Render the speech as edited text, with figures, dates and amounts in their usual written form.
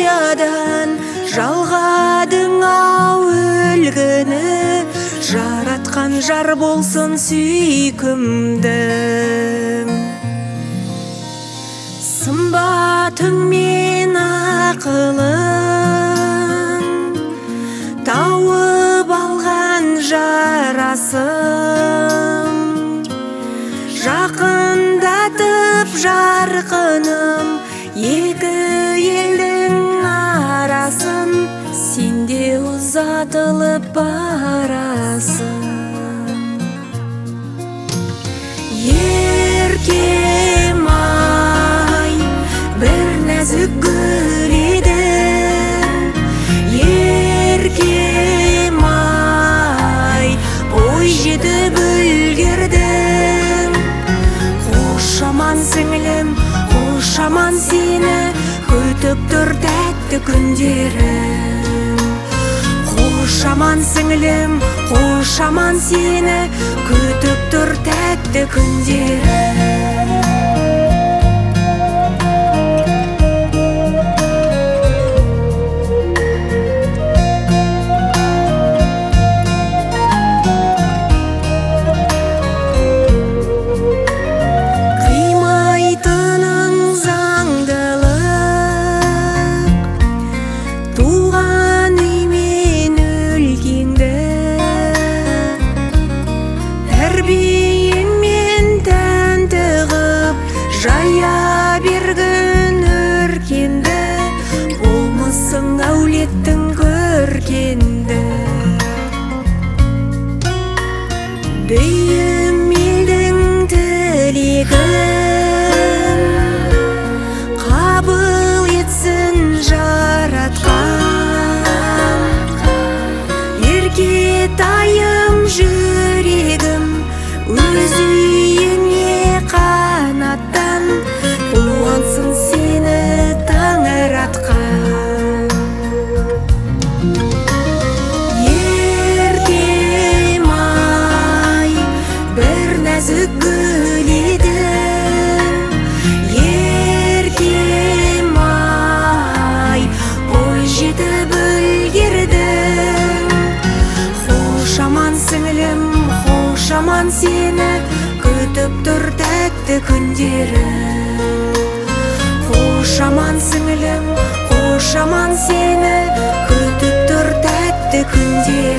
ұядан жалғадың-ау өлгіні, жаратқан жар болсын сүйкімдің. Сымбатың мен ақылың тауып алған жарасым, жақындатып жарқыным екі елдің арасын, сенде ұзатылып барасың. Еркем ай, бір нәзік гүл едің. Еркем ай, бой жетіп үлгердің. Қош аман сіңілім, қош аман сені күтіп тұр тәтті күндерім. Қош аман сіңілім, қош аман сені күтіп тұр тәтті күндерім. Қимайтының заңдылық, туған үй мен өлкеңді, тәрбиеңмен тәнті ғып жая бергін өркенді, болмысың әулеттің көркенді. Бейім елдің тілегін қабыл етсін жаратқан. Еркетайым жүрегім өз үйіңе қанаттан, қуансын сені таңыратқан. Еркем ай, бір нәзік гүл едің. Еркем ай, бой жетіп үлгердің. Қош аман сіңілім, қош аман сені күтіп тұр тәтті күндерім. Қош аман сіңілім, қош аман сені күтіп тұр тәтті күндерім.